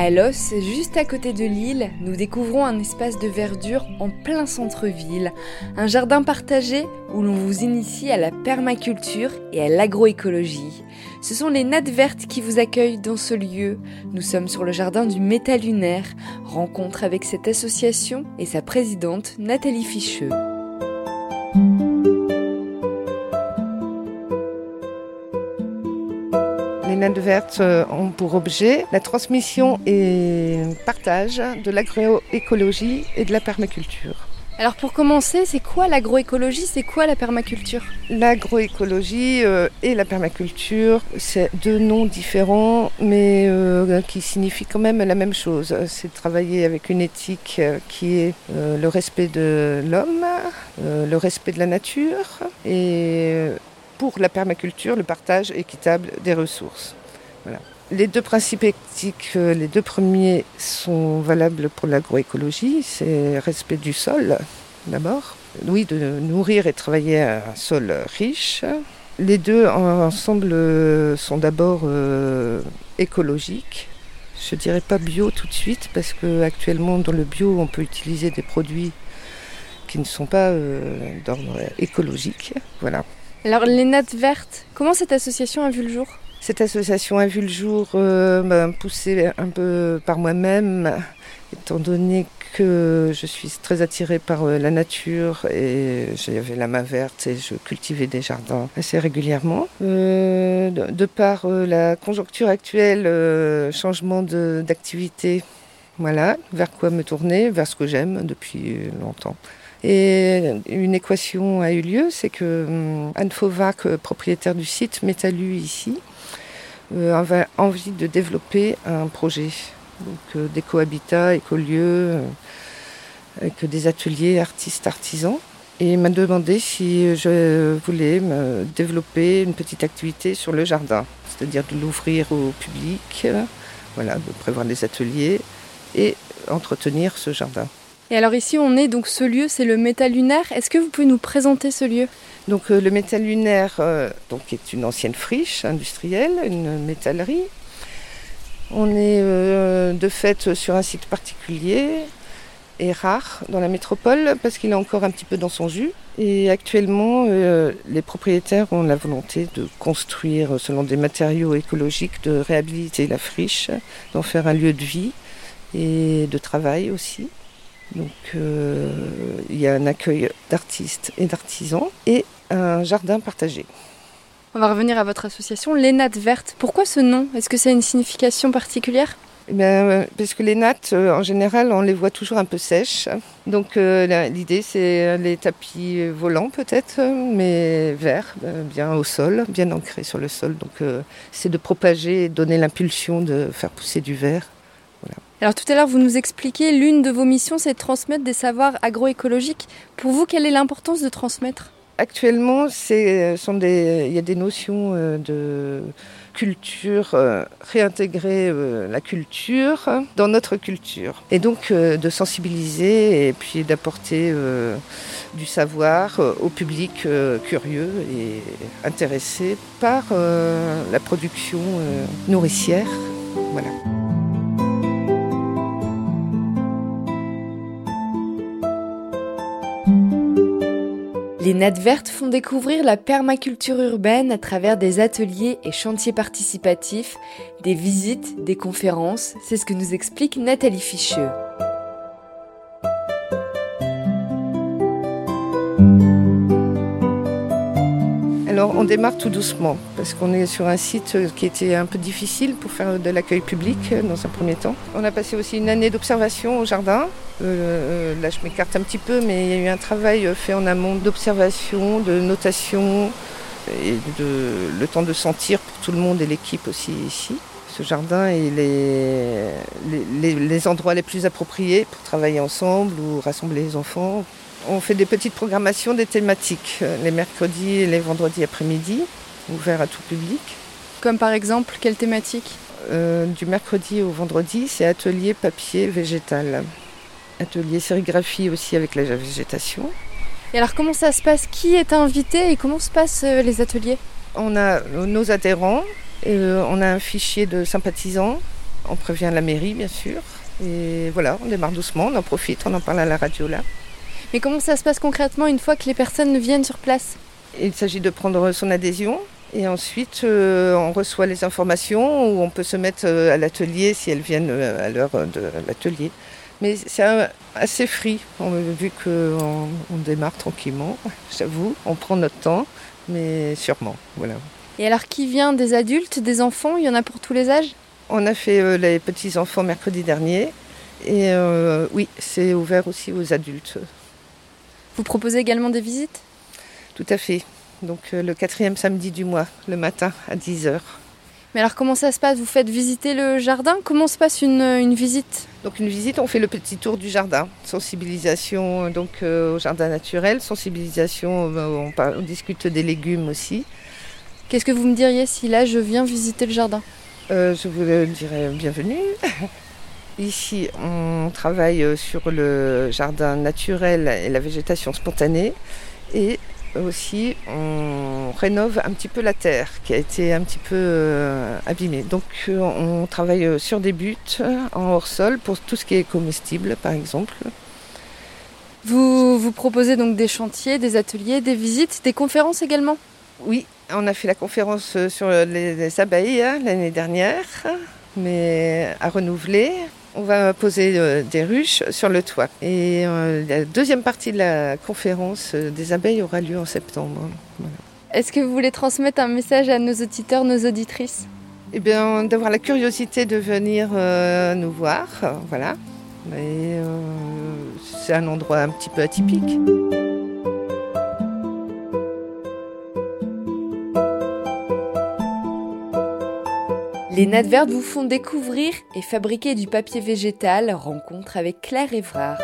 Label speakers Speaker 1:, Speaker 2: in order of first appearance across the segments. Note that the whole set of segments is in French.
Speaker 1: À Los, juste à côté de Lille, nous découvrons un espace de verdure en plein centre-ville, un jardin partagé où l'on vous initie à la permaculture et à l'agroécologie. Ce sont les nattes vertes qui vous accueillent dans ce lieu. Nous sommes sur le jardin du Métalunaire, rencontre avec cette association et sa présidente Nathalie Ficheux.
Speaker 2: Les nattes vertes ont pour objet la transmission et partage de l'agroécologie et de la permaculture.
Speaker 1: Alors pour commencer, c'est quoi l'agroécologie, c'est quoi la permaculture ?
Speaker 2: L'agroécologie et la permaculture, c'est deux noms différents, mais qui signifient quand même la même chose. C'est travailler avec une éthique qui est le respect de l'homme, le respect de la nature, et pour la permaculture, le partage équitable des ressources. Voilà. Les deux principes éthiques, les deux premiers sont valables pour l'agroécologie, c'est respect du sol d'abord. Oui, de nourrir et travailler un sol riche. Les deux ensemble sont d'abord écologiques. Je ne dirais pas bio tout de suite parce qu'actuellement dans le bio on peut utiliser des produits qui ne sont pas d'ordre écologique. Voilà.
Speaker 1: Alors les nattes vertes, comment cette association a vu le jour ?
Speaker 2: Cette association a vu le jour poussée un peu par moi-même, étant donné que je suis très attirée par la nature et j'avais la main verte et je cultivais des jardins assez régulièrement. De par la conjoncture actuelle, changement d'activité, voilà, vers quoi me tourner, vers ce que j'aime depuis longtemps. Et une équation a eu lieu, c'est que Anne Fauvac, propriétaire du site Métalu ici, avait envie de développer un projet donc d'éco-habitat, écolieu, avec des ateliers artistes-artisans. Et il m'a demandé si je voulais me développer une petite activité sur le jardin, c'est-à-dire de l'ouvrir au public, voilà, de prévoir des ateliers et entretenir ce jardin.
Speaker 1: Et alors ici on est, donc ce lieu c'est le Métalunaire. Est-ce que vous pouvez nous présenter ce lieu ?
Speaker 2: Donc le Métalunaire est une ancienne friche industrielle, une métallerie. On est de fait sur un site particulier et rare dans la métropole parce qu'il est encore un petit peu dans son jus. Et actuellement les propriétaires ont la volonté de construire selon des matériaux écologiques, de réhabiliter la friche, d'en faire un lieu de vie et de travail aussi. Donc il y a un accueil d'artistes et d'artisans et un jardin partagé.
Speaker 1: On va revenir à votre association, les nattes vertes. Pourquoi ce nom ? Est-ce que ça a une signification particulière ?
Speaker 2: Parce que les nattes, en général, on les voit toujours un peu sèches. Donc l'idée, c'est les tapis volants peut-être, mais verts, bien au sol, bien ancrés sur le sol. Donc c'est de propager et donner l'impulsion de faire pousser du vert. Voilà.
Speaker 1: Alors tout à l'heure, vous nous expliquez, l'une de vos missions, c'est de transmettre des savoirs agroécologiques. Pour vous, quelle est l'importance de transmettre ?
Speaker 2: Actuellement, il y a des notions de culture, réintégrer la culture dans notre culture. Et donc de sensibiliser et puis d'apporter du savoir au public curieux et intéressé par la production nourricière. Voilà.
Speaker 1: Les nattes vertes font découvrir la permaculture urbaine à travers des ateliers et chantiers participatifs, des visites, des conférences. C'est ce que nous explique Nathalie Ficheux.
Speaker 2: Alors on démarre tout doucement parce qu'on est sur un site qui était un peu difficile pour faire de l'accueil public dans un premier temps. On a passé aussi une année d'observation au jardin. Là je m'écarte un petit peu mais il y a eu un travail fait en amont d'observation, de notation et le temps de sentir pour tout le monde et l'équipe aussi ici. Ce jardin est les endroits les plus appropriés pour travailler ensemble ou rassembler les enfants. On fait des petites programmations, des thématiques, les mercredis et les vendredis après-midi, ouverts à tout public.
Speaker 1: Comme par exemple, quelle thématique ?
Speaker 2: Du mercredi au vendredi, c'est atelier papier végétal. Atelier sérigraphie aussi avec la végétation.
Speaker 1: Et alors comment ça se passe ? Qui est invité et comment se passent les ateliers ?
Speaker 2: On a nos adhérents, on a un fichier de sympathisants. on prévient la mairie bien sûr. Et voilà, on démarre doucement, on en profite, on en parle à la radio là.
Speaker 1: Mais comment ça se passe concrètement une fois que les personnes viennent sur place ?
Speaker 2: Il s'agit de prendre son adhésion et ensuite on reçoit les informations où on peut se mettre à l'atelier si elles viennent à l'heure de l'atelier. Mais c'est assez free, vu qu'on démarre tranquillement, j'avoue, on prend notre temps, mais sûrement, voilà.
Speaker 1: Et alors qui vient ? Des adultes, des enfants ? Il y en a pour tous les âges ?
Speaker 2: On a fait les petits-enfants mercredi dernier et oui, c'est ouvert aussi aux adultes.
Speaker 1: Vous proposez également des visites ?
Speaker 2: Tout à fait. Donc le 4e samedi du mois, le matin à 10h.
Speaker 1: Mais alors comment ça se passe ? Vous faites visiter le jardin ? Comment se passe une visite ?
Speaker 2: Donc une visite, on fait le petit tour du jardin. Sensibilisation donc, au jardin naturel, sensibilisation, on discute des légumes aussi.
Speaker 1: Qu'est-ce que vous me diriez si là je viens visiter le jardin ?
Speaker 2: Je vous dirais bienvenue. Ici, on travaille sur le jardin naturel et la végétation spontanée. Et aussi, on rénove un petit peu la terre qui a été un petit peu abîmée. Donc, on travaille sur des buts en hors-sol pour tout ce qui est comestible, par exemple.
Speaker 1: Vous proposez donc des chantiers, des ateliers, des visites, des conférences également ?
Speaker 2: Oui, on a fait la conférence sur les abeilles l'année dernière, mais à renouveler. On va poser des ruches sur le toit. Et la deuxième partie de la conférence des abeilles aura lieu en septembre. Voilà.
Speaker 1: Est-ce que vous voulez transmettre un message à nos auditeurs, nos auditrices ?
Speaker 2: Eh bien, d'avoir la curiosité de venir nous voir, voilà. Et c'est un endroit un petit peu atypique.
Speaker 1: Les nattes vertes vous font découvrir et fabriquer du papier végétal. Rencontre avec Claire Évrard.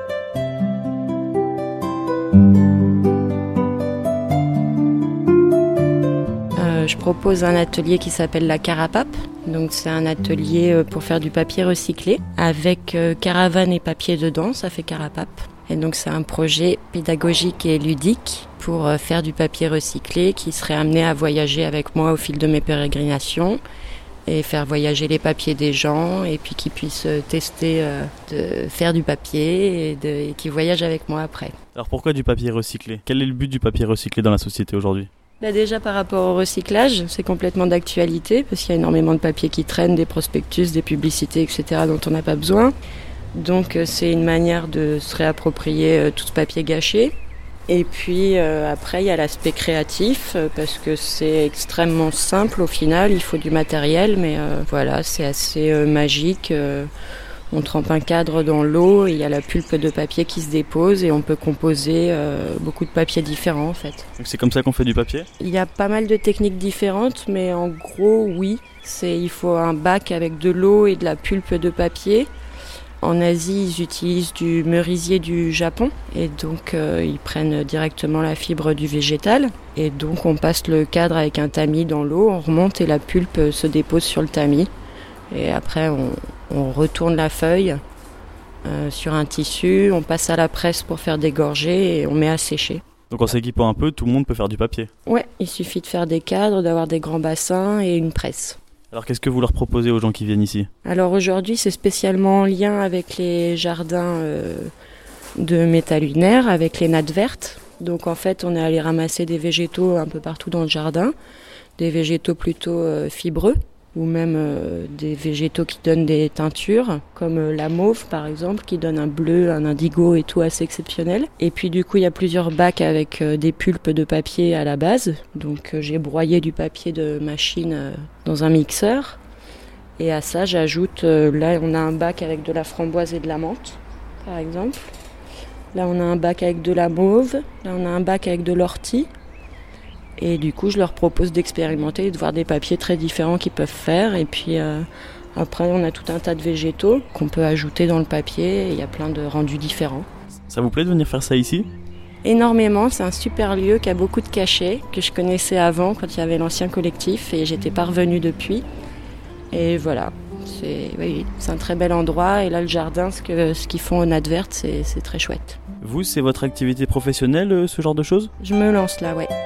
Speaker 3: Je propose un atelier qui s'appelle la Carapape. Donc c'est un atelier pour faire du papier recyclé avec caravane et papier dedans, ça fait Carapape. Et donc c'est un projet pédagogique et ludique pour faire du papier recyclé qui serait amené à voyager avec moi au fil de mes pérégrinations et faire voyager les papiers des gens et puis qu'ils puissent tester de faire du papier et qu'ils voyagent avec moi après.
Speaker 4: Alors pourquoi du papier recyclé ? Quel est le but du papier recyclé dans la société aujourd'hui ?
Speaker 3: Déjà par rapport au recyclage, c'est complètement d'actualité parce qu'il y a énormément de papiers qui traînent, des prospectus, des publicités, etc. dont on n'a pas besoin. Donc c'est une manière de se réapproprier tout ce papier gâché. Et puis après il y a l'aspect créatif parce que c'est extrêmement simple au final, il faut du matériel mais voilà, c'est assez magique. On trempe un cadre dans l'eau, il y a la pulpe de papier qui se dépose et on peut composer beaucoup de papiers différents en fait.
Speaker 4: Donc c'est comme ça qu'on fait du papier ?
Speaker 3: Il y a pas mal de techniques différentes mais en gros oui, il faut un bac avec de l'eau et de la pulpe de papier. En Asie, ils utilisent du merisier du Japon et donc ils prennent directement la fibre du végétal. Et donc on passe le cadre avec un tamis dans l'eau, on remonte et la pulpe se dépose sur le tamis. Et après on retourne la feuille sur un tissu, on passe à la presse pour faire dégorger et on met à sécher.
Speaker 4: Donc en s'équipant un peu, tout le monde peut faire du papier ?
Speaker 3: Ouais, il suffit de faire des cadres, d'avoir des grands bassins et une presse.
Speaker 4: Alors qu'est-ce que vous leur proposez aux gens qui viennent ici ?
Speaker 3: Alors aujourd'hui c'est spécialement en lien avec les jardins de métalunaires, avec les nattes vertes. Donc en fait on est allé ramasser des végétaux un peu partout dans le jardin, des végétaux plutôt fibreux ou même des végétaux qui donnent des teintures, comme la mauve par exemple, qui donne un bleu, un indigo et tout assez exceptionnel. Et puis du coup il y a plusieurs bacs avec des pulpes de papier à la base. Donc j'ai broyé du papier de machine dans un mixeur. Et à ça j'ajoute, là on a un bac avec de la framboise et de la menthe par exemple. Là on a un bac avec de la mauve, là on a un bac avec de l'ortie. Et du coup, je leur propose d'expérimenter et de voir des papiers très différents qu'ils peuvent faire. Et puis après, on a tout un tas de végétaux qu'on peut ajouter dans le papier. Et il y a plein de rendus différents.
Speaker 4: Ça vous plaît de venir faire ça ici ?
Speaker 3: Énormément, c'est un super lieu qui a beaucoup de cachets, que je connaissais avant quand il y avait l'ancien collectif et j'étais pas revenue depuis. Et voilà, c'est un très bel endroit. Et là, le jardin, ce qu'ils font aux nattes vertes, c'est très chouette.
Speaker 4: Vous, c'est votre activité professionnelle, ce genre de choses ?
Speaker 3: Je me lance là, ouais.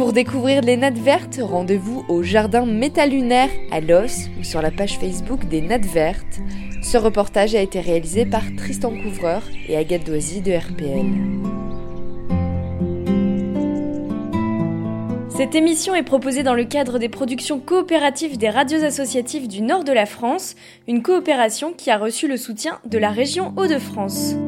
Speaker 1: Pour découvrir les nattes vertes, rendez-vous au jardin métalunaire à Los ou sur la page Facebook des nattes vertes. Ce reportage a été réalisé par Tristan Couvreur et Agathe Doisy de RPL.
Speaker 5: Cette émission est proposée dans le cadre des productions coopératives des radios associatives du nord de la France, une coopération qui a reçu le soutien de la région Hauts-de-France.